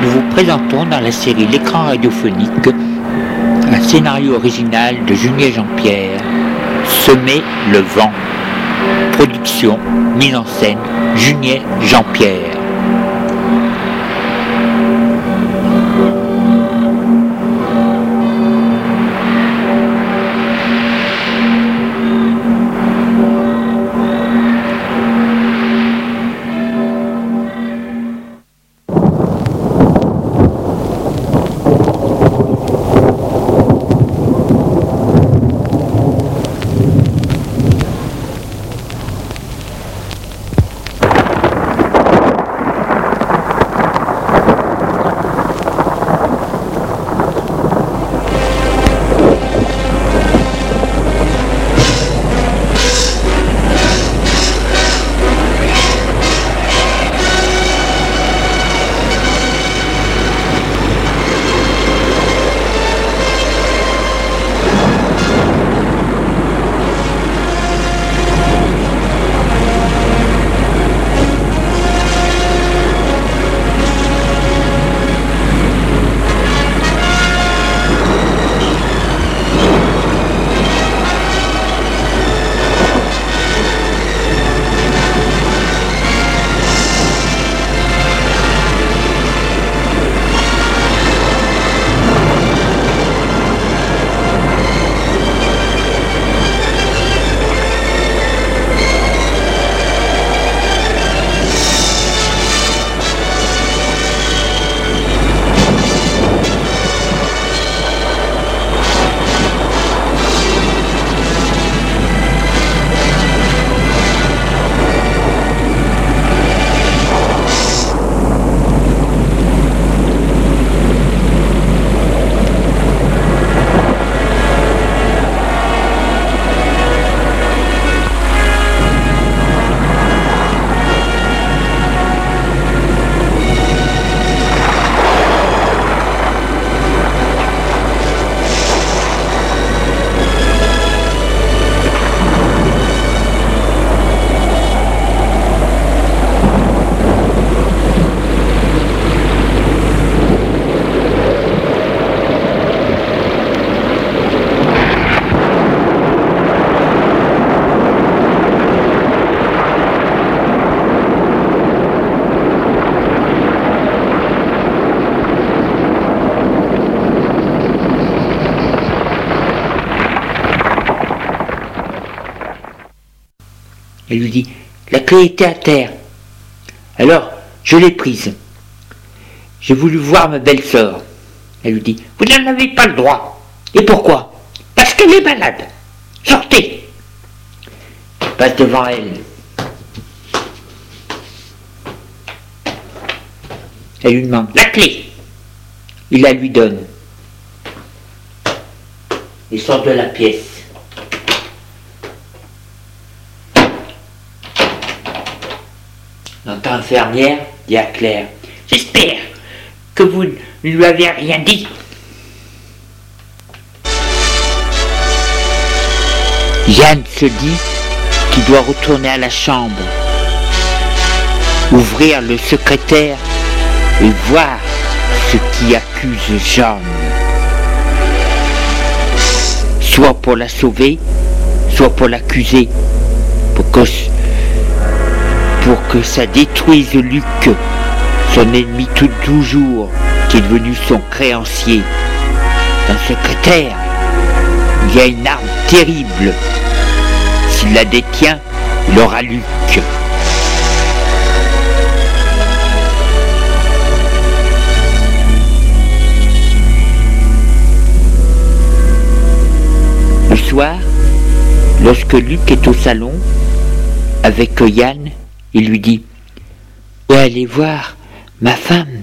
nous vous présentons dans la série L'écran radiophonique un scénario original de Julien Jean-Pierre, Semer le vent. Production, mise en scène, Julien Jean-Pierre. Elle lui dit « La clé était à terre. Alors, je l'ai prise. J'ai voulu voir ma belle-sœur. » Elle lui dit « Vous n'en avez pas le droit. Et pourquoi ? Parce qu'elle est malade. Sortez !» Il passe devant elle. Elle lui demande « La clé !» Il la lui donne. Il sort de la pièce. L'entend infirmière, dit à Claire. « J'espère que vous ne lui avez rien dit. » Jeanne se dit qu'il doit retourner à la chambre, ouvrir le secrétaire et voir ce qui accuse Jeanne. Soit pour la sauver, soit pour l'accuser, pour que ça détruise Luc, son ennemi toujours, qui est devenu son créancier. Dans le secrétaire, il y a une arme terrible. S'il la détient, il aura Luc. Le soir, lorsque Luc est au salon, avec Yann, il lui dit « Je vais aller voir ma femme.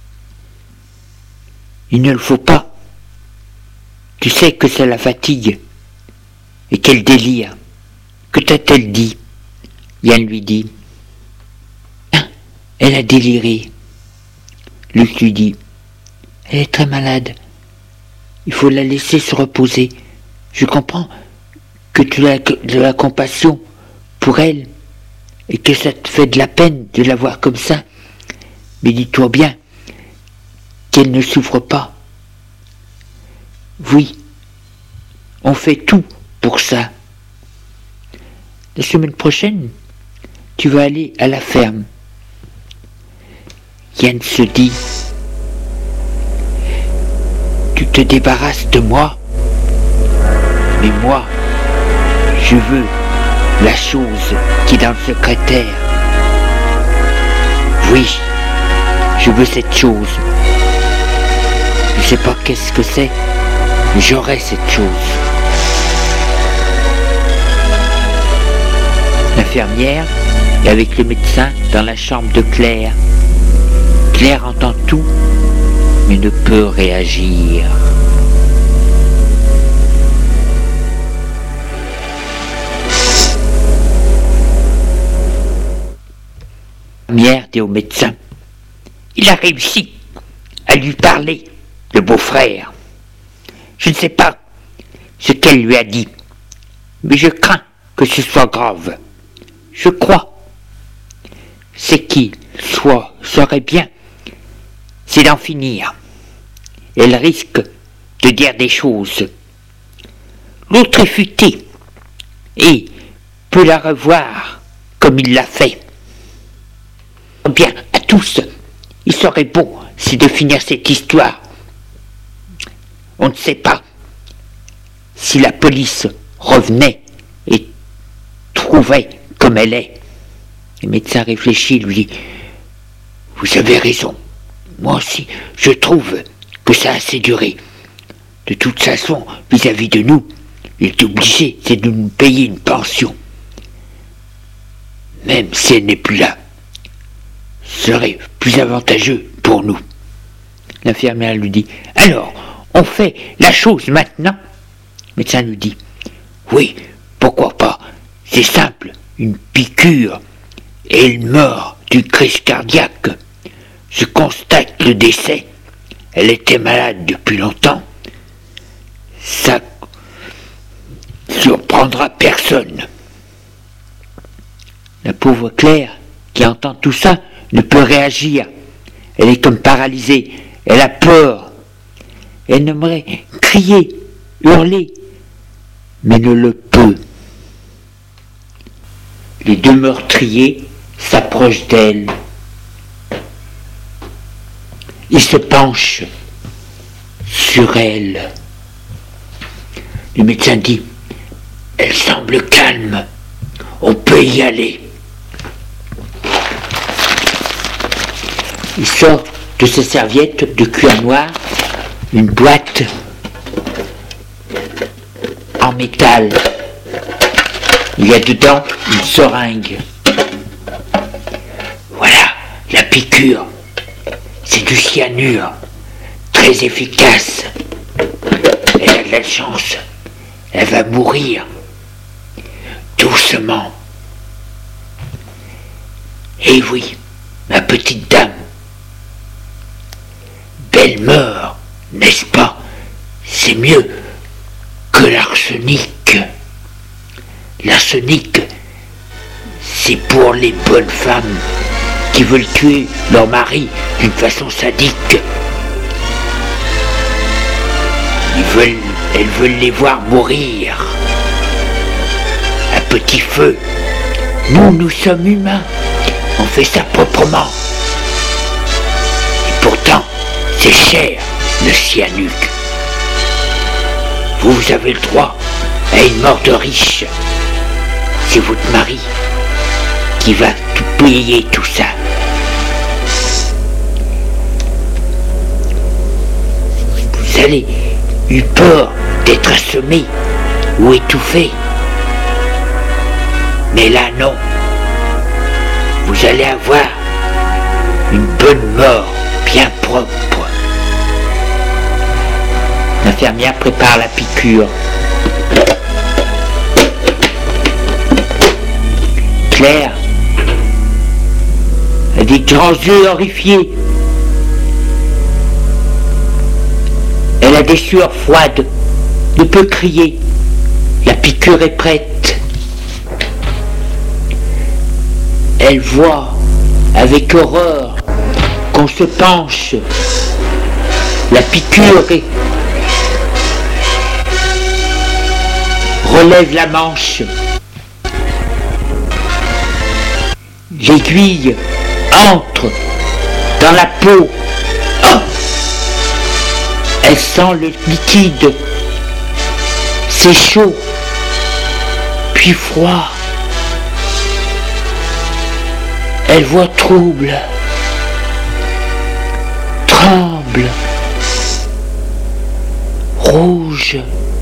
Il ne le faut pas. Tu sais que ça la fatigue et qu'elle délire. Que t'a-t-elle dit ?» Yann lui dit « Elle a déliré. » Luc lui dit « Elle est très malade. Il faut la laisser se reposer. Je comprends que tu as de la compassion pour elle et que ça te fait de la peine de la voir comme ça. Mais dis-toi bien qu'elle ne souffre pas. Oui, on fait tout pour ça. La semaine prochaine, tu vas aller à la ferme. Yann se dit, tu te débarrasses de moi, mais moi, je veux la chose qui est dans le secrétaire. Oui, je veux cette chose. Je ne sais pas qu'est-ce que c'est, mais j'aurai cette chose. L'infirmière est avec le médecin dans la chambre de Claire. Claire entend tout, mais ne peut réagir. L'infirmière dit au médecin, il a réussi à lui parler, le beau-frère. Je ne sais pas ce qu'elle lui a dit, mais je crains que ce soit grave. Je crois. Ce qui serait bien, c'est d'en finir. Elle risque de dire des choses. L'autre est futé et peut la revoir comme il l'a fait. Bien, à tous, il serait beau, c'est de finir cette histoire. On ne sait pas si la police revenait et trouvait comme elle est. Le médecin réfléchit, lui dit, vous avez raison, moi aussi, je trouve que ça a assez duré. De toute façon, vis-à-vis de nous, il est obligé, c'est de nous payer une pension. Même si elle n'est plus là, ce serait plus avantageux pour nous. L'infirmière lui dit, alors, on fait la chose maintenant. Le médecin lui dit, oui, pourquoi pas, c'est simple, une piqûre, et elle meurt d'une crise cardiaque. Je constate le décès, elle était malade depuis longtemps. Ça surprendra personne. La pauvre Claire, qui entend tout ça, ne peut réagir. Elle est comme paralysée, elle a peur. Elle aimerait crier, hurler, mais ne le peut. Les deux meurtriers s'approchent d'elle. Ils se penchent sur elle. Le médecin dit, elle semble calme, on peut y aller. Il sort de sa serviette de cuir noir une boîte en métal. Il y a dedans une seringue. Voilà, la piqûre. C'est du cyanure, très efficace. Elle a de la chance. Elle va mourir. Doucement. Eh oui, ma petite dame. Belle meurt, n'est-ce pas? C'est mieux que l'arsenic. L'arsenic, c'est pour les bonnes femmes qui veulent tuer leur mari d'une façon sadique. Elles veulent les voir mourir à petit feu. Nous sommes humains, on fait ça proprement. Et pourtant, c'est cher, le cyanure. Vous avez le droit à une mort de riche. C'est votre mari qui va tout payer tout ça. Vous avez eu peur d'être assommé ou étouffé. Mais là, non. Vous allez avoir une bonne mort, bien propre. L'infirmière prépare la piqûre. Claire a des grands yeux horrifiés. Elle a des sueurs froides, ne peut crier. La piqûre est prête. Elle voit avec horreur qu'on se penche La piqûre relève la manche. L'aiguille entre dans la peau. Oh, elle sent le liquide. C'est chaud, puis froid. Elle voit trouble, tremble, rouge,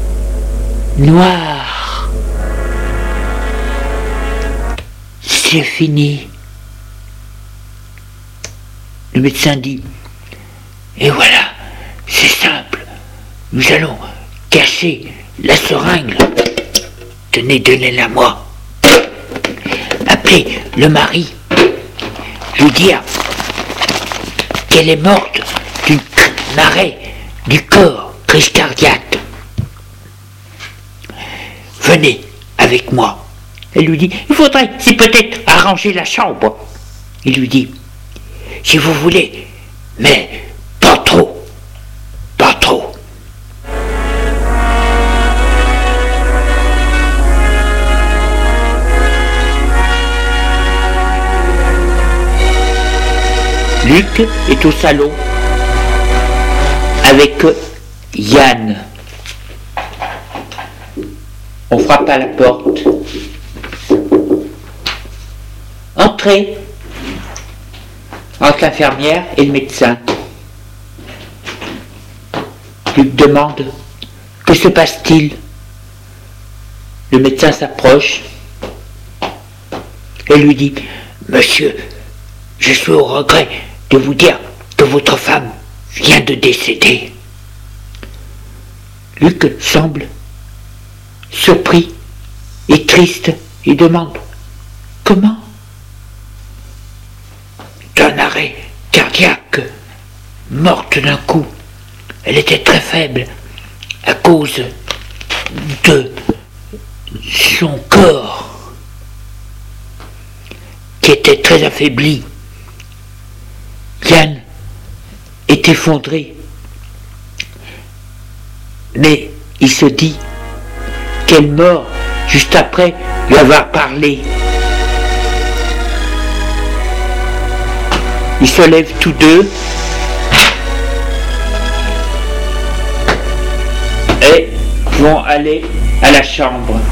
noir. C'est fini. Le médecin dit, et voilà, c'est simple, nous allons cacher la seringue. Tenez, donnez-la moi. Appelez le mari, lui dire qu'elle est morte d'un arrêt du corps, crise cardiaque. Venez avec moi. Elle lui dit, il faudrait, c'est peut-être arranger la chambre. Il lui dit, si vous voulez, mais pas trop, pas trop. Luc est au salon avec Yann. On frappe à la porte. Entrez, entre l'infirmière et le médecin. Luc demande, que se passe-t-il? Le médecin s'approche et lui dit, monsieur, je suis au regret de vous dire que votre femme vient de décéder. Luc semble surpris et triste et demande, comment? D'un arrêt cardiaque, morte d'un coup. Elle était très faible à cause de son corps qui était très affaibli. Yann est effondré, mais il se dit qu'elle meurt juste après lui avoir parlé. Ils se lèvent tous deux et vont aller à la chambre.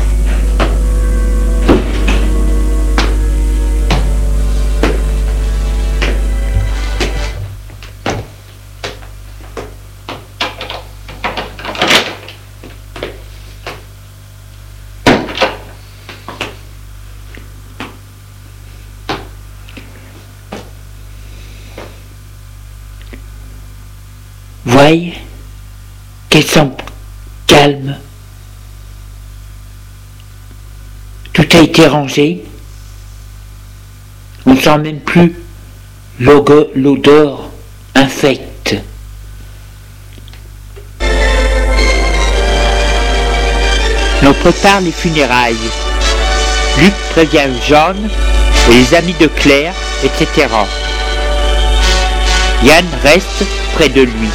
Voyez qu'elle semble calme. Tout a été rangé. On ne sent même plus l'odeur infecte. On prépare les funérailles. Luc prévient John et les amis de Claire, etc. Yann reste près de lui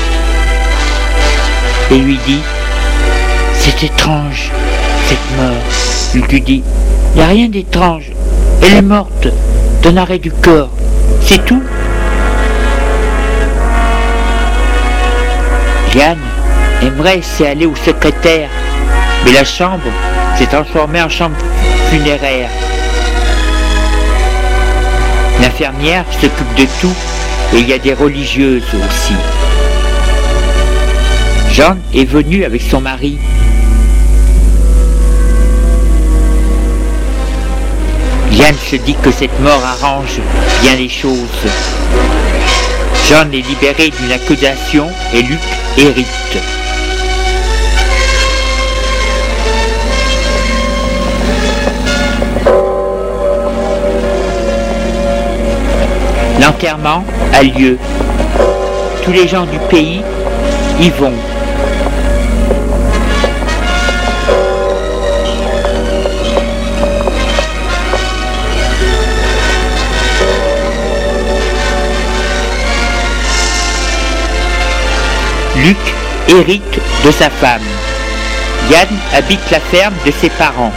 et lui dit, c'est étrange cette mort. Il lui dit, il n'y a rien d'étrange, elle est morte d'un arrêt du corps, c'est tout. Yann aimerait s'y aller au secrétaire, mais la chambre s'est transformée en chambre funéraire. L'infirmière s'occupe de tout et il y a des religieuses aussi. Jean est venu avec son mari. Yann se dit que cette mort arrange bien les choses. John est libéré d'une accusation et Luc hérite. L'enterrement a lieu. Tous les gens du pays y vont. Luc hérite de sa femme. Yann habite la ferme de ses parents.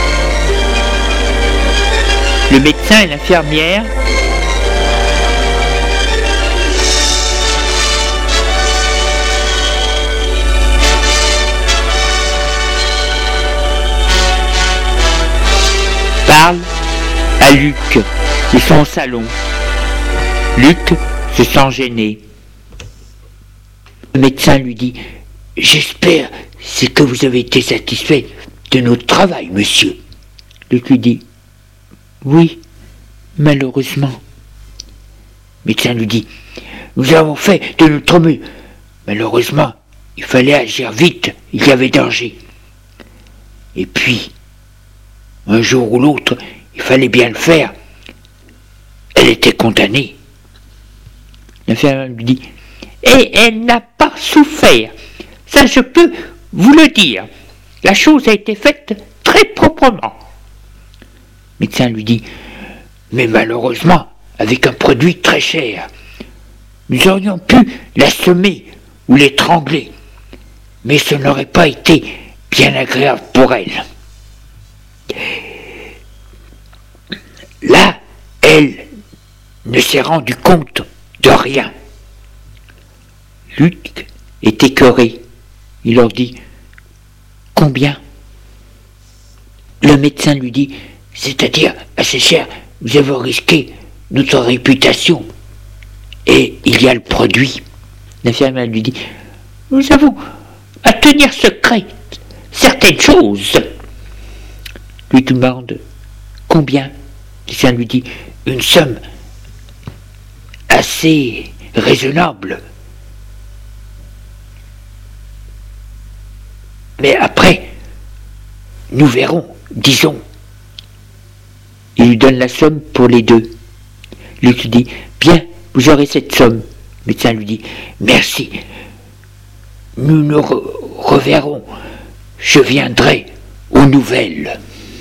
Le médecin et l'infirmière parlent à Luc. Ils sont au salon. Luc se sent gêné. Le médecin lui dit « J'espère c'est que vous avez été satisfait de notre travail, monsieur. » Luc lui dit « Oui, malheureusement. » Le médecin lui dit « Nous avons fait de notre mieux. Malheureusement, il fallait agir vite, il y avait danger. Et puis, un jour ou l'autre, il fallait bien le faire. Elle était condamnée. » L'infirmière lui dit « Et elle n'a pas souffert. Ça, je peux vous le dire. La chose a été faite très proprement. » Le médecin lui dit « Mais malheureusement, avec un produit très cher, nous aurions pu l'assommer ou l'étrangler, mais ce n'aurait pas été bien agréable pour elle. » Là, elle ne s'est rendue compte de rien. Luc est écœuré. Il leur dit « Combien ?» Le médecin lui dit « C'est-à-dire assez cher, vous avez risqué notre réputation. Et il y a le produit. » L'infirmière lui dit « Nous avons à tenir secret certaines choses. » Lui demande « Combien ?» Le médecin lui dit « Une somme assez raisonnable. Mais après, nous verrons, disons. » Il lui donne la somme pour les deux. Luc lui dit « Bien, vous aurez cette somme. » Le médecin lui dit « Merci. Nous nous reverrons. Je viendrai aux nouvelles. »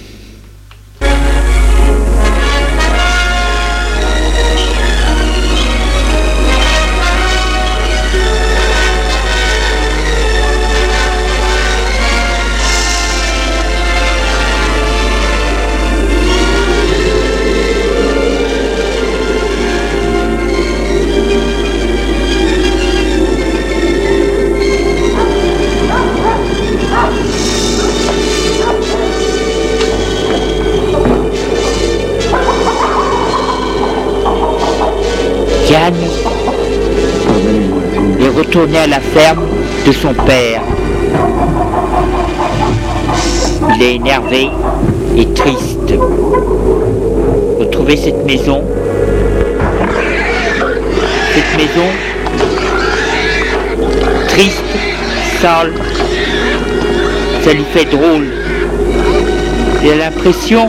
Yann est retourné à la ferme de son père. Il est énervé et triste. Retrouver cette maison, triste, sale, ça lui fait drôle. Il a l'impression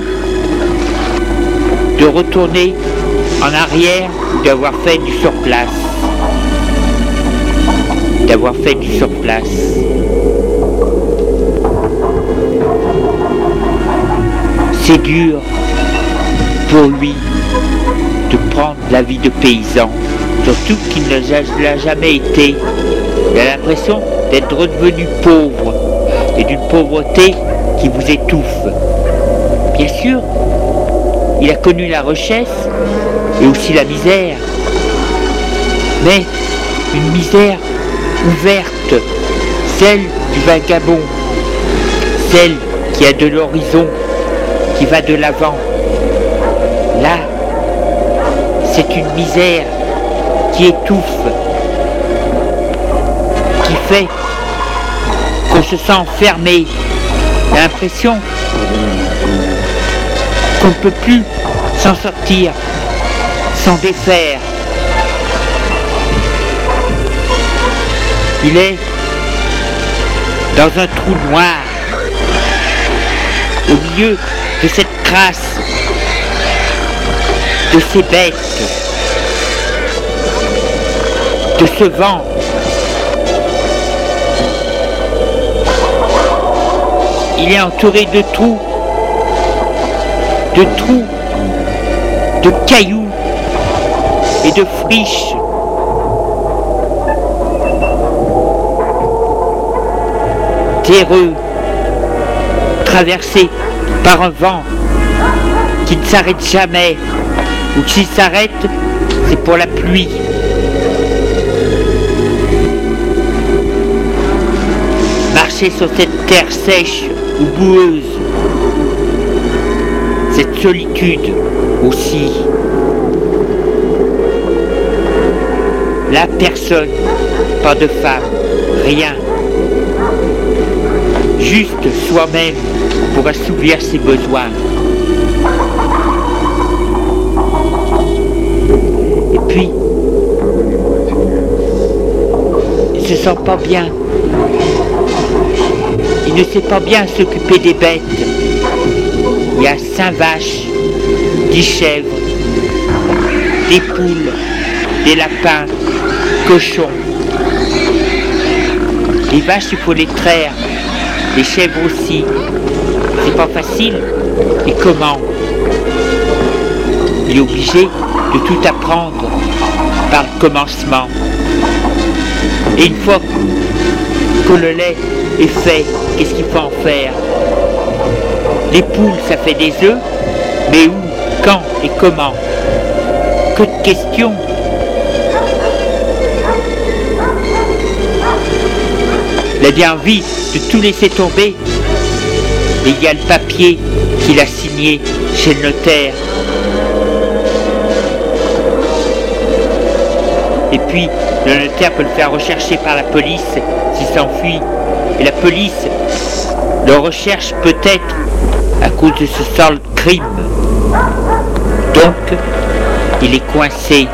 de retourner en arrière, d'avoir fait du surplace. C'est dur pour lui de prendre la vie de paysan, surtout qu'il ne l'a jamais été. Il a l'impression d'être redevenu pauvre, et d'une pauvreté qui vous étouffe. Bien sûr, il a connu la richesse et aussi la misère, mais une misère ouverte, celle du vagabond, celle qui a de l'horizon, qui va de l'avant. Là, c'est une misère qui étouffe, qui fait qu'on se sent enfermé. On a l'impression qu'on ne peut plus s'en sortir, s'en défaire. Il est dans un trou noir, au milieu de cette crasse, de ces bêtes, de ce vent. Il est entouré de trous, de cailloux et de friches. terreux, traversé par un vent qui ne s'arrête jamais, ou s'il s'arrête, c'est pour la pluie. Marcher sur cette terre sèche ou boueuse, cette solitude aussi. Là, personne, pas de femme, rien. Juste soi-même pour assouvir ses besoins. Et puis, il ne se sent pas bien. Il ne sait pas bien s'occuper des bêtes. Il y a 5 vaches, 10 chèvres, des poules, des lapins, cochons. Les vaches, il faut les traire. Les chèvres aussi. C'est pas facile. Et comment? Il est obligé de tout apprendre par le commencement. Et une fois que le lait est fait, qu'est-ce qu'il faut en faire? Les poules, ça fait des œufs, mais où, quand et comment? Que de questions. Il a bien envie de tout laisser tomber. Et il y a le papier qu'il a signé chez le notaire. Et puis, le notaire peut le faire rechercher par la police s'il s'enfuit. Et la police le recherche peut-être à cause de ce sale crime. Donc, il est coincé.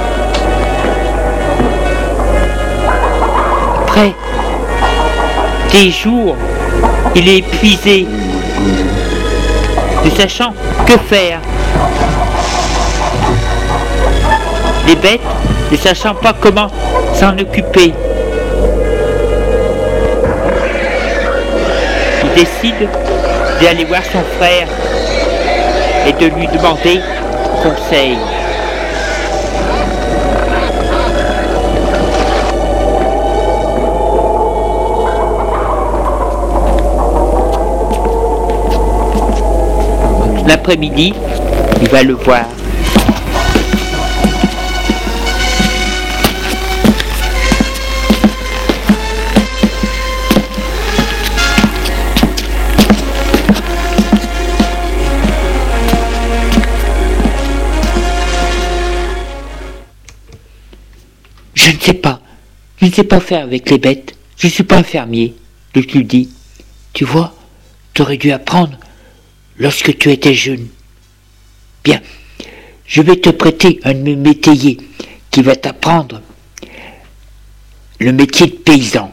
Après des jours, il est épuisé, ne sachant que faire. Les bêtes, ne sachant pas comment s'en occuper. Il décide d'aller voir son frère et de lui demander conseil. L'après-midi, il va le voir. Je ne sais pas faire avec les bêtes. Je ne suis pas un fermier. Luc lui dit, tu vois, tu aurais dû apprendre lorsque tu étais jeune. Bien, je vais te prêter un de mes métayers qui va t'apprendre le métier de paysan.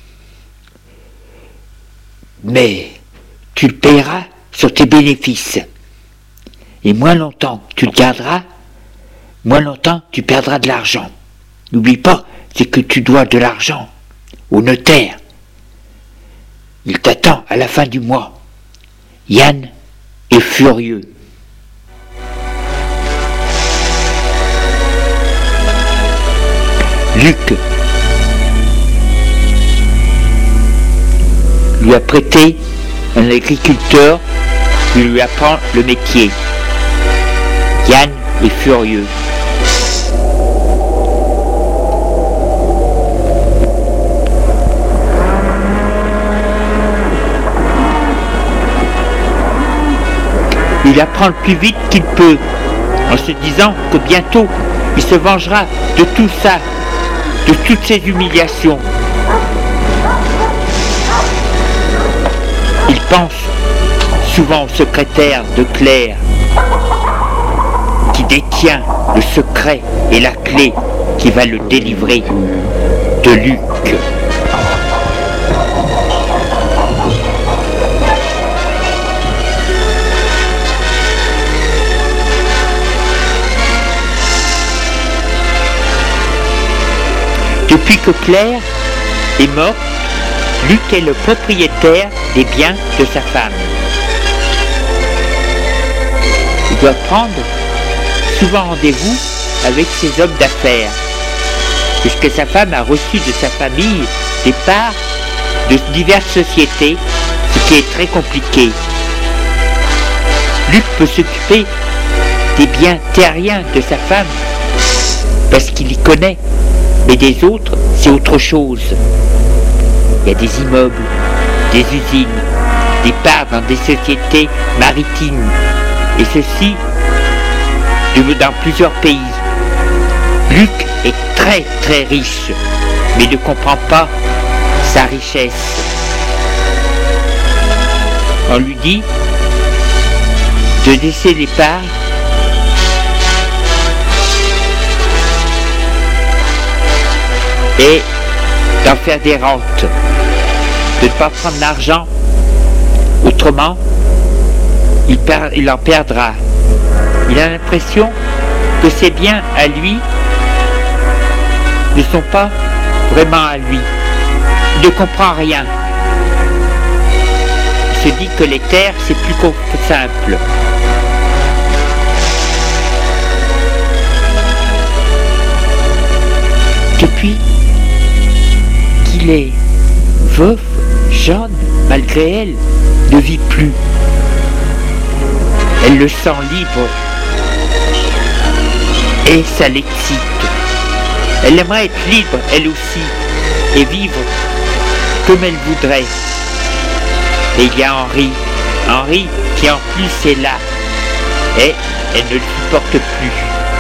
Mais tu le payeras sur tes bénéfices. Et moins longtemps tu le garderas, moins longtemps tu perdras de l'argent. N'oublie pas, c'est que tu dois de l'argent au notaire. Il t'attend à la fin du mois. Yann est furieux. Luc lui a prêté un agriculteur qui lui apprend le métier. Yann est furieux. Il apprend le plus vite qu'il peut, en se disant que bientôt, il se vengera de tout ça, de toutes ces humiliations. Il pense souvent au secrétaire de Claire, qui détient le secret et la clé qui va le délivrer de Luc. Depuis que Claire est morte, Luc est le propriétaire des biens de sa femme. Il doit prendre souvent rendez-vous avec ses hommes d'affaires, puisque sa femme a reçu de sa famille des parts de diverses sociétés, ce qui est très compliqué. Luc peut s'occuper des biens terriens de sa femme, parce qu'il y connaît, mais des autres, c'est autre chose. Il y a des immeubles, des usines, des parts dans des sociétés maritimes, et ceci dans plusieurs pays. Luc est très très riche, mais ne comprend pas sa richesse. On lui dit de laisser les parts et d'en faire des rentes, de ne pas prendre l'argent, autrement il en perdra. Il a l'impression que ses biens à lui ne sont pas vraiment à lui. Il ne comprend rien. Il se dit que les terres c'est plus simple. Depuis qu'il est veuf, Jeanne, malgré elle, ne vit plus. Elle le sent libre et ça l'excite. Elle aimerait être libre, elle aussi, et vivre comme elle voudrait. Et il y a Henri qui en plus est là, et elle ne le supporte plus.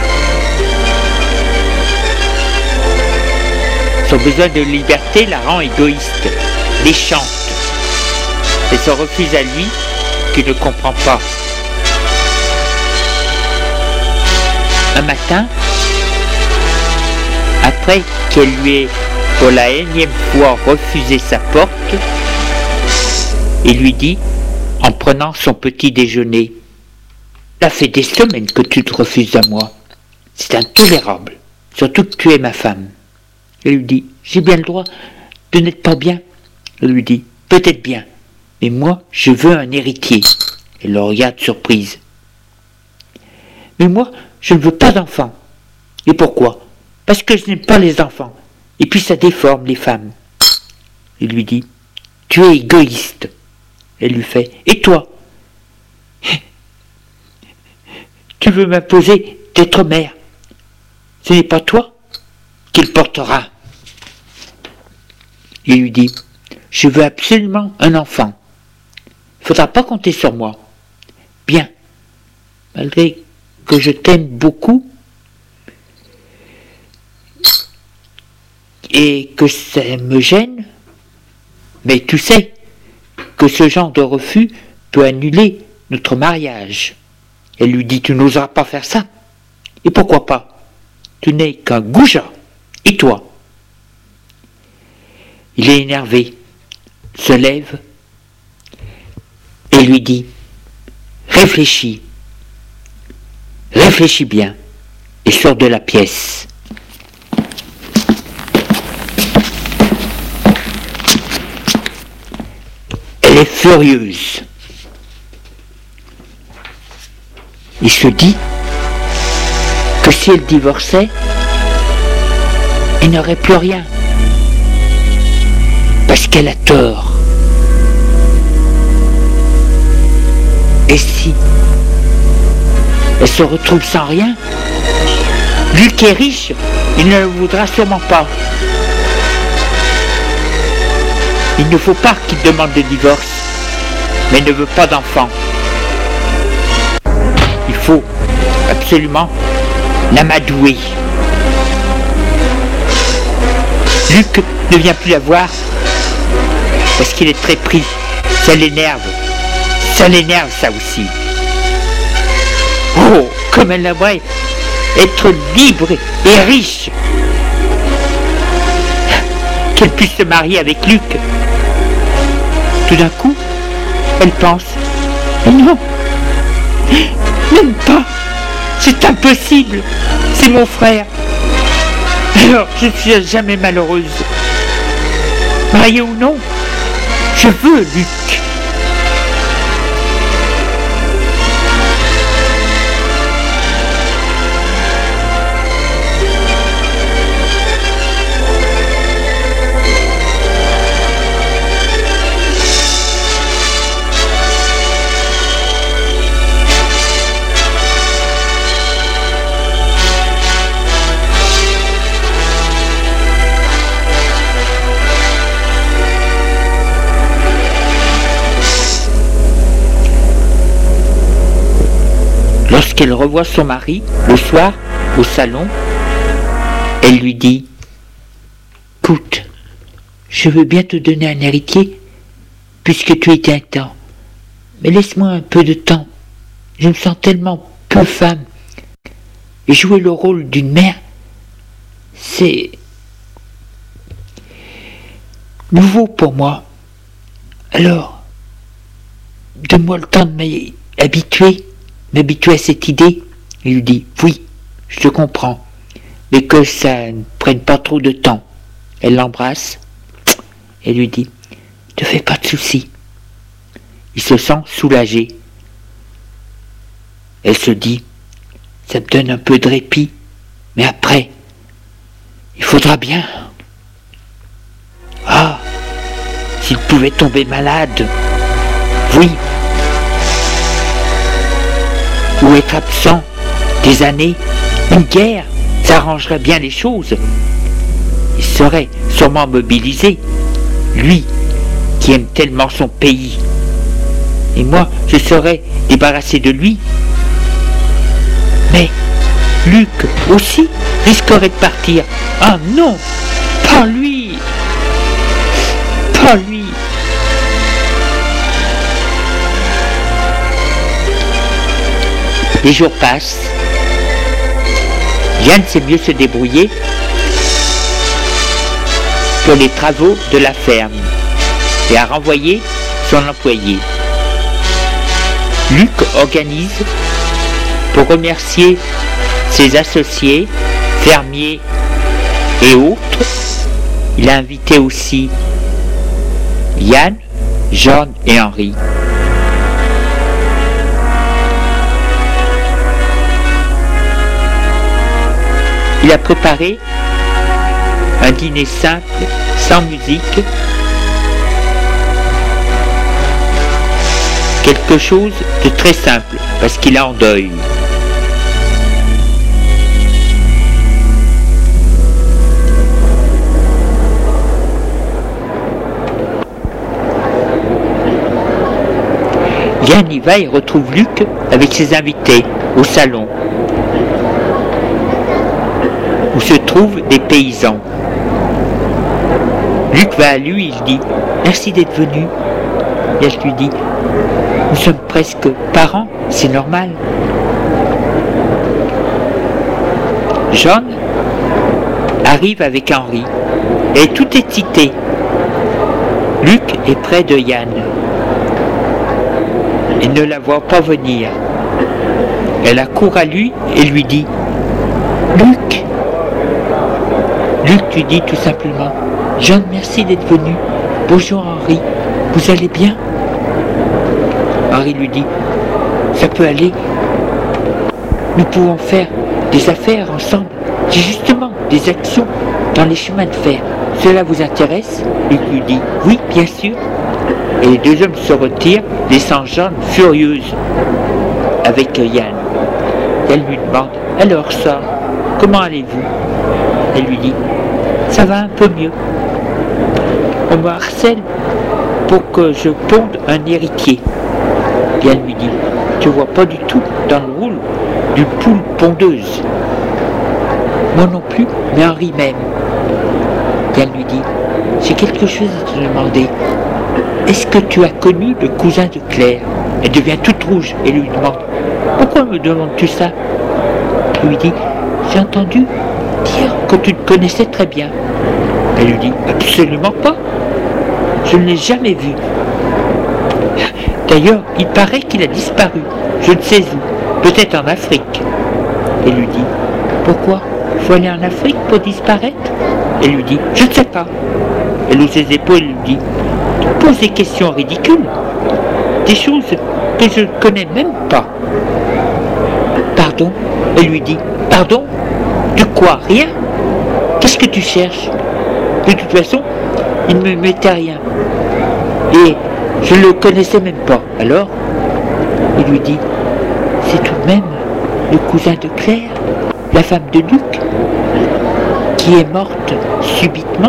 Son besoin de liberté la rend égoïste, méchante. Et son refus à lui, qu'il ne comprend pas. Un matin, après qu'elle lui ait pour la énième fois refusé sa porte, il lui dit, en prenant son petit déjeuner, « Ça fait des semaines que tu te refuses à moi. C'est intolérable, surtout que tu es ma femme. » Elle lui dit, « J'ai bien le droit de n'être pas bien. » Elle lui dit, « Peut-être bien, mais moi, je veux un héritier. » Elle le regarde surprise. « Mais moi, je ne veux pas d'enfants. » « Et pourquoi ? Parce que je n'aime pas les enfants. Et puis ça déforme les femmes. » Il lui dit, « Tu es égoïste. » Elle lui fait, « Et toi ? Tu veux m'imposer d'être mère. Ce n'est pas toi qui le portera. » Il lui dit, « Je veux absolument un enfant. Il ne faudra pas compter sur moi. Bien, malgré que je t'aime beaucoup, et que ça me gêne, mais tu sais que ce genre de refus peut annuler notre mariage. » Elle lui dit, « Tu n'oseras pas faire ça. Et pourquoi pas? Tu n'es qu'un goujat. Et toi ?» Il est énervé, se lève et lui dit, « Réfléchis bien, et sors de la pièce. » Elle est furieuse. Il se dit que si elle divorçait, il n'aurait plus rien. Parce qu'elle a tort. Et si elle se retrouve sans rien, Luc est riche, il ne le voudra sûrement pas. Il ne faut pas qu'il demande le divorce, mais ne veut pas d'enfant. Il faut absolument l'amadouer. Luc ne vient plus la voir parce qu'il est très pris. Ça l'énerve. Ça l'énerve, ça aussi. Oh, comme elle aimerait être libre et riche. Qu'elle puisse se marier avec Luc. Tout d'un coup, elle pense, non, même pas, c'est impossible, c'est mon frère. Alors, je ne suis jamais malheureuse. Mariée ou non, je veux Luc. lorsqu'elle revoit son mari le soir au salon, elle lui dit « Écoute, je veux bien te donner un héritier puisque tu es un temps, mais laisse-moi un peu de temps. Je me sens tellement peu femme. Et jouer le rôle d'une mère, c'est nouveau pour moi. Alors, donne-moi le temps de m'habituer à cette idée. » Il lui dit « Oui, je te comprends, mais que ça ne prenne pas trop de temps. » Elle l'embrasse et lui dit « Ne fais pas de soucis. » Il se sent soulagé. Elle se dit « Ça me donne un peu de répit, mais après, il faudra bien. » Ah, s'il pouvait tomber malade, oui, ou être absent des années, une guerre, ça arrangerait bien les choses. Il serait sûrement mobilisé, lui qui aime tellement son pays. Et moi, je serais débarrassé de lui. Mais Luc aussi risquerait de partir. Ah non, pas lui, pas lui. Les jours passent. Yann sait mieux se débrouiller pour les travaux de la ferme et a renvoyé son employé. Luc organise pour remercier ses associés, fermiers et autres. Il a invité aussi Yann, John et Henri. Il a préparé un dîner simple, sans musique, quelque chose de très simple, parce qu'il est en deuil. Yann y va et retrouve Luc avec ses invités au salon, où se trouvent des paysans. Luc va à lui, il dit « Merci d'être venu ». Et elle lui dit « Nous sommes presque parents, c'est normal ». John arrive avec Henri et tout est excité. Luc est près de Yann. Il ne la voit pas venir. Elle accourt à lui et lui dit « Luc !» Luc lui dit tout simplement « John, merci d'être venu. Bonjour Henri, vous allez bien ?» Henri lui dit « Ça peut aller. Nous pouvons faire des affaires ensemble. J'ai justement des actions dans les chemins de fer. Cela vous intéresse ?» Luc lui dit « Oui, bien sûr. » Et les deux hommes se retirent, laissant Jeanne furieuse avec Yann. Elle lui demande « Alors ça, comment allez-vous ?» Elle lui dit « Ça va un peu mieux. On me harcèle pour que je ponde un héritier. » Yann lui dit « Je ne vois pas du tout dans le rôle d'une poule pondeuse. » Moi non plus, mais Henri même. Yann lui dit « J'ai quelque chose à te demander. Est-ce que tu as connu le cousin de Claire ?» Elle devient toute rouge et lui demande « Pourquoi me demandes-tu ça ?» Il lui dit « J'ai entendu dire que tu le connaissais très bien. » Elle lui dit « Absolument pas. Je ne l'ai jamais vu. D'ailleurs, il paraît qu'il a disparu. Je ne sais où. Peut-être en Afrique. » Elle lui dit « Pourquoi? Faut aller en Afrique pour disparaître ?» Elle lui dit « Je ne sais pas. » Elle hausse ses épaules et lui dit « Tu poses des questions ridicules. Des choses que je ne connais même pas. » Pardon? Elle lui dit « Pardon? De quoi? Rien? Qu'est-ce que tu cherches? De toute façon, il ne me mettait rien. Et je ne le connaissais même pas. Alors, il lui dit « C'est tout de même le cousin de Claire, la femme de Luc, qui est morte subitement. »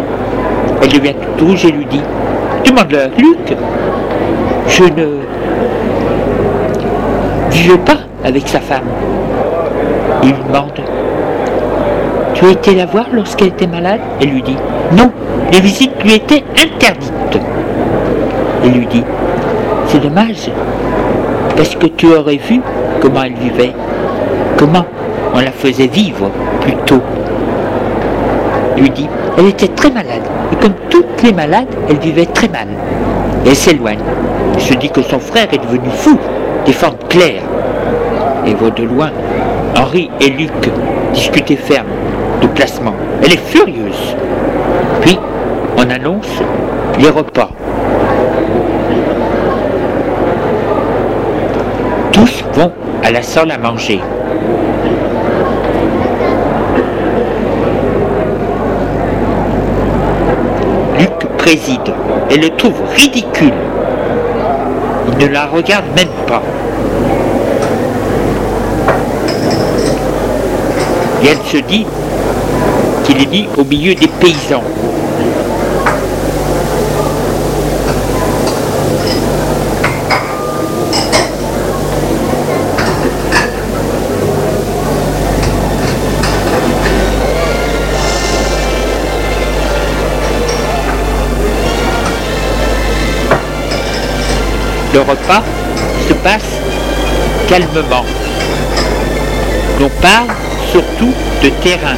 Elle devient toute rouge et lui dit « Demande-le à Luc. Je ne vivais pas avec sa femme. Il lui demande: tu as été la voir lorsqu'elle était malade? Elle lui dit: non, les visites lui étaient interdites. Il lui dit: c'est dommage, parce que tu aurais vu comment elle vivait, comment on la faisait vivre plus tôt. Il lui dit: elle était très malade, et comme toutes les malades, elle vivait très mal. Et elle s'éloigne. Il se dit que son frère est devenu fou, défendre Claire. Et voit de loin Henri et Luc discuter ferme de placement. Elle est furieuse. Puis, on annonce les repas. Tous vont à la salle à manger. Luc préside et le trouve ridicule. Il ne la regarde même pas. Yann se dit qu'il est mis au milieu des paysans. Le repas se passe calmement. L'on parle surtout de terrain.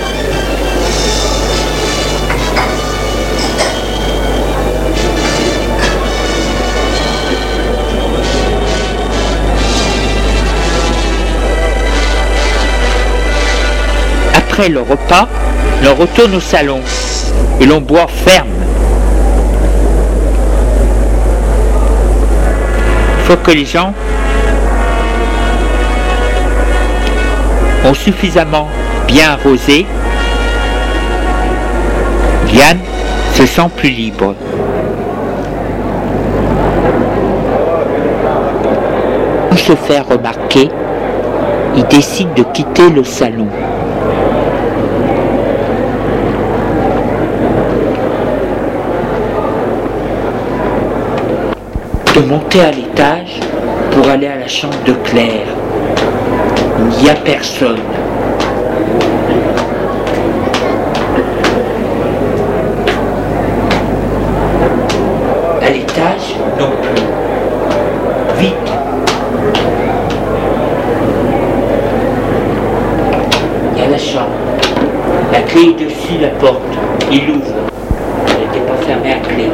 Après le repas, l'on retourne au salon et l'on boit ferme. Il faut que les gens ont suffisamment bien arrosé. Yann se sent plus libre. Pour se faire remarquer, il décide de quitter le salon. De monter à l'étage pour aller à la chambre de Claire. Il n'y a personne. À l'étage, non plus. Vite. Il y a la chambre. La clé est dessus la porte. Il l'ouvre. Elle n'était pas fermée à clé.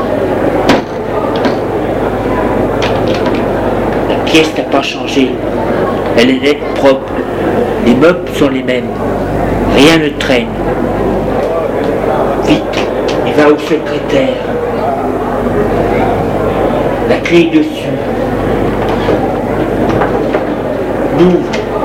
La pièce n'a pas changé. Elle est nette, propre. Les meubles sont les mêmes. Rien ne traîne. Vite, il va au secrétaire. La clé est dessus. L'ouvre.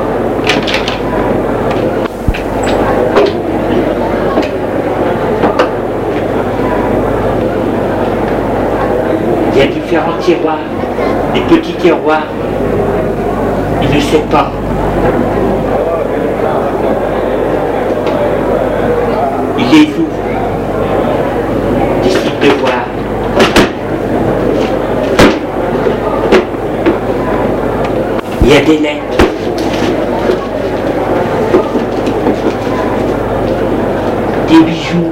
Il y a différents tiroirs. Des petits tiroirs. Il ne sait pas. Il les ouvre. Décide de voir. Il y a des lettres. Des bijoux.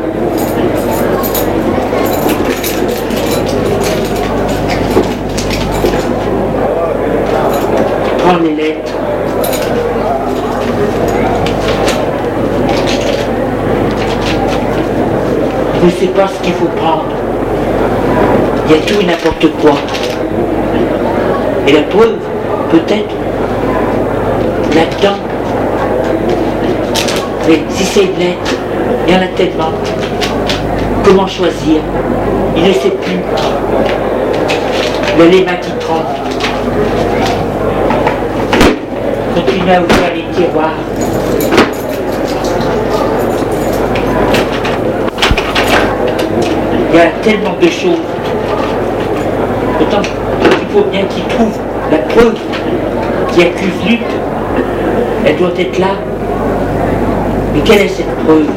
Prends les lettres. Je ne sais pas ce qu'il faut prendre. Il y a tout et n'importe quoi. Et la preuve, peut-être, là-dedans. Mais si c'est une lettre, il y en a tellement. Comment choisir? Il ne sait plus. Il a les mains qui tremblent. Continue à ouvrir les tiroirs. Il y a tellement de choses. Pourtant, il faut bien qu'il trouve la preuve qui accuse Luc. Elle doit être là. Mais quelle est cette preuve?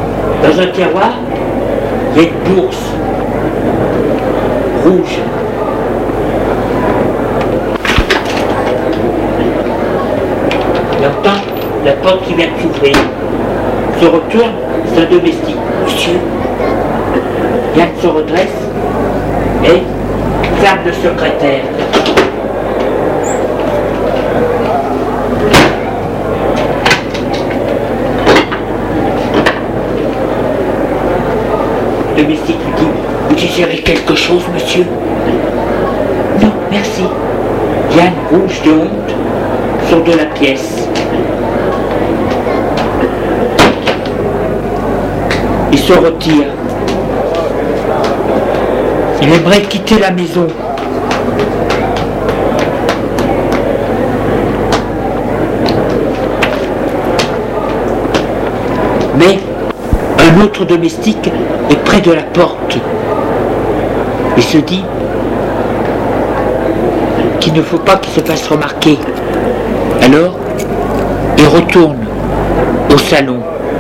Dans un tiroir, il y a une bourse rouge la porte qui vient de s'ouvrir. Se retourne, c'est un domestique. Monsieur. Yann se redresse et ferme le secrétaire. Le domestique lui dit: vous désirez quelque chose, monsieur? Non, merci. Yann, rouge de honte, sort de la pièce. Il se retire. Il aimerait quitter la maison. Mais un autre domestique est près de la porte. Il se dit qu'il ne faut pas qu'il se fasse remarquer. Alors, il retourne au salon.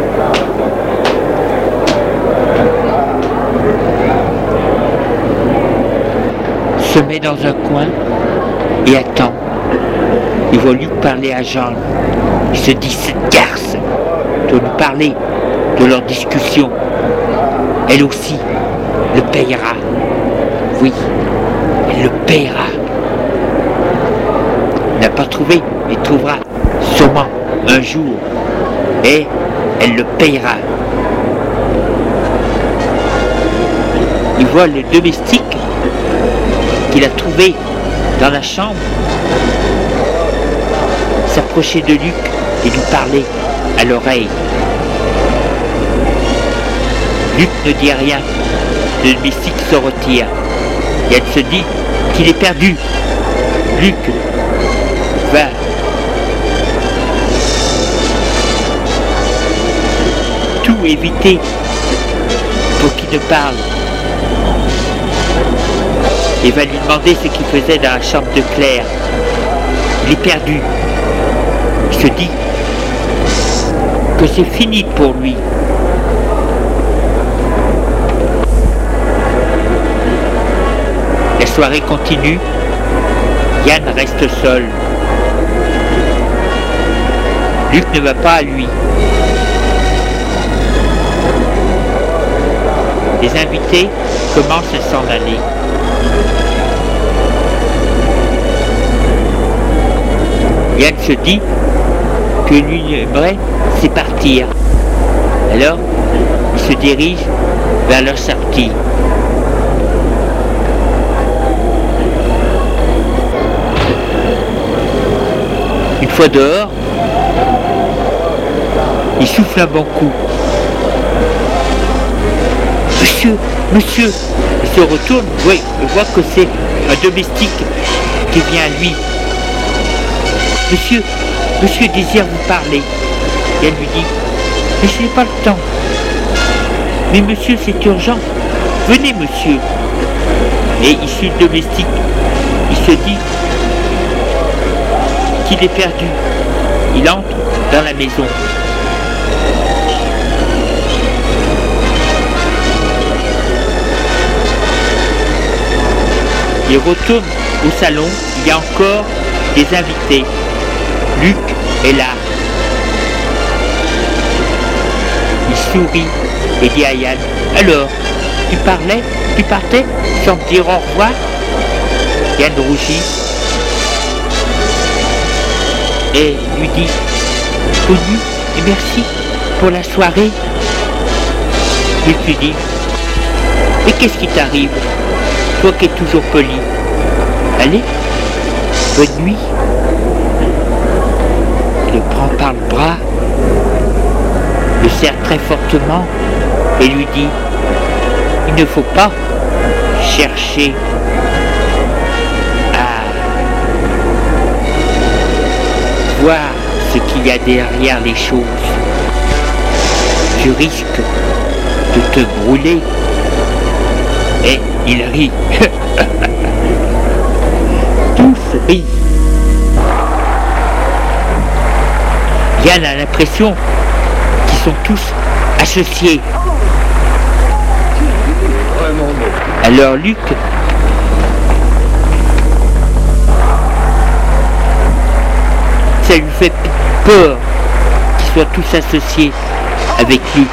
Se met dans un coin et attend. Il voit Luc parler à Jean. Il se dit: cette garce doit nous parler de leur discussion. Elle aussi le payera. Oui, elle le payera. Il n'a pas trouvé, il trouvera sûrement un jour. Et elle le payera. Il voit le domestique qu'il a trouvé dans la chambre s'approcher de Luc et lui parler à l'oreille. Luc ne dit rien. Le domestique se retire. Et elle se dit qu'il est perdu. Luc va tout éviter pour qu'il ne parle. Et va lui demander ce qu'il faisait dans la chambre de Claire. Il est perdu. Il se dit que c'est fini pour lui. La soirée continue. Yann reste seul. Luc ne va pas à lui. Les invités commencent à s'en aller. Yann se dit que lui aimerait, c'est partir. Alors, il se dirige vers leur sortie. Une fois dehors, il souffle un bon coup. Monsieur, monsieur, il se retourne, oui, il voit que c'est un domestique qui vient à lui. Monsieur, monsieur désire vous parler. Et elle lui dit: mais je n'ai pas le temps. Mais monsieur, c'est urgent. Venez, monsieur. Et il suit le domestique. Il se dit qu'il est perdu. Il entre dans la maison. Il retourne au salon. Il y a encore des invités. Luc est là. Il sourit et dit à Yann: alors, tu parlais, tu partais sans me dire au revoir? Yann rougit et lui dit: bonne nuit et merci pour la soirée. Luc lui dit: et qu'est-ce qui t'arrive, toi qui es toujours poli? Allez, bonne nuit. Il le prend par le bras, le serre très fortement et lui dit: il ne faut pas chercher à voir ce qu'il y a derrière les choses. Tu risques de te brûler. Et il rit. Tous rient. Yann a l'impression qu'ils sont tous associés. Alors Luc ça lui fait peur soient tous associés avec Luc.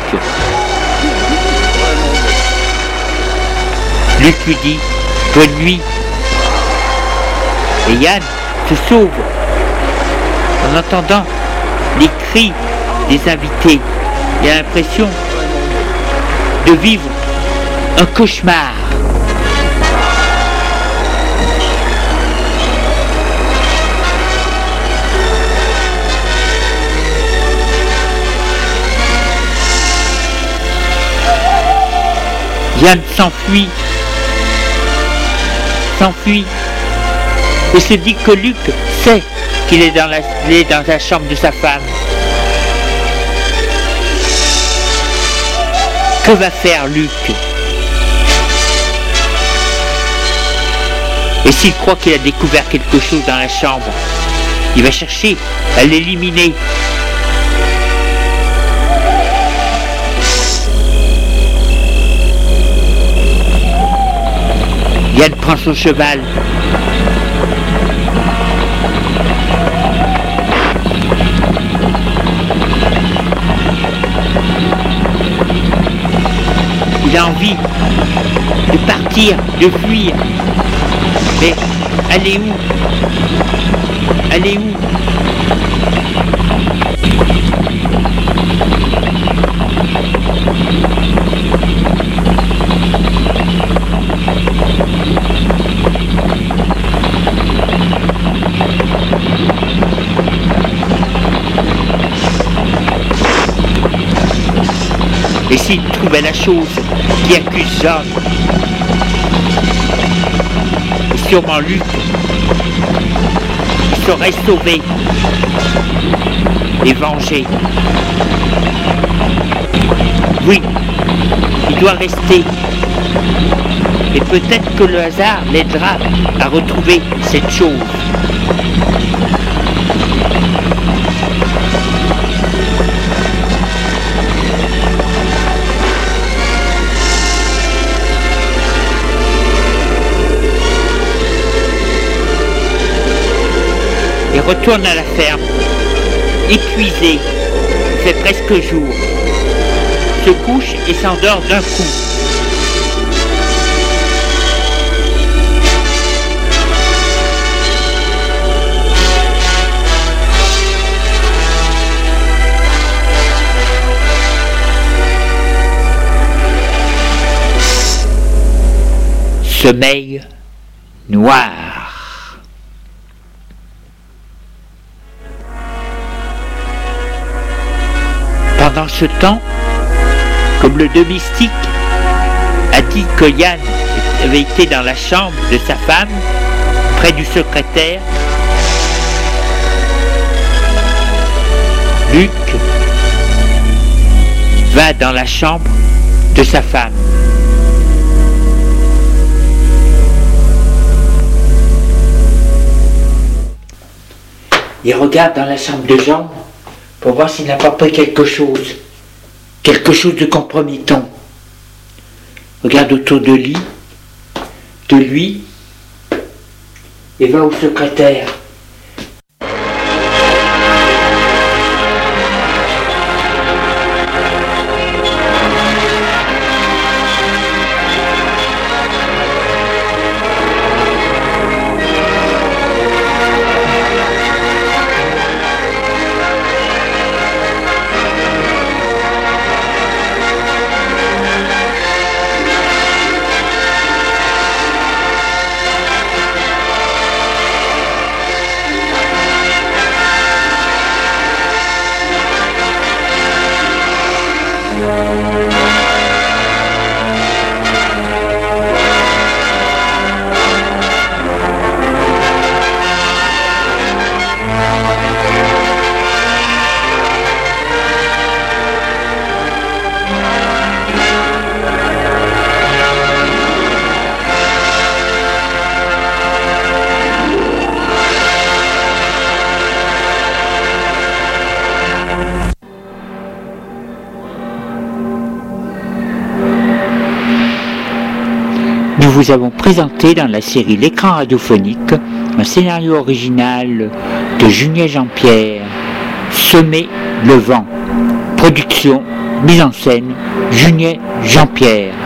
Luc lui dit bonne nuit. Et Yann se sauve en entendant les cris des invités. Il a l'impression de vivre un cauchemar. Yann s'enfuit et se dit que Luc sait qu'il est dans la chambre de sa femme. Que va faire Luc? Et s'il croit qu'il a découvert quelque chose dans la chambre, il va chercher à l'éliminer. Yann prend son cheval. Il a envie de partir, de fuir. Mais aller où? Aller où? Et s'il trouvait la chose qui accuse John, et sûrement Luc, il serait sauvé et vengé. Oui, il doit rester. Et peut-être que le hasard l'aidera à retrouver cette chose. Il retourne à la ferme, épuisé, il fait presque jour, se couche et s'endort d'un coup. Sommeil noir. Pendant ce temps, comme le domestique a dit que Yann avait été dans la chambre de sa femme, près du secrétaire, Luc va dans la chambre de sa femme. Il regarde dans la chambre de Jean pour voir s'il n'a pas pris quelque chose de compromettant. Regarde autour de lui, et va au secrétaire. Nous vous avons présenté dans la série L'écran radiophonique un scénario original de Julien Jean-Pierre, Sommet Le vent. Production, mise en scène, Junier Jean-Pierre.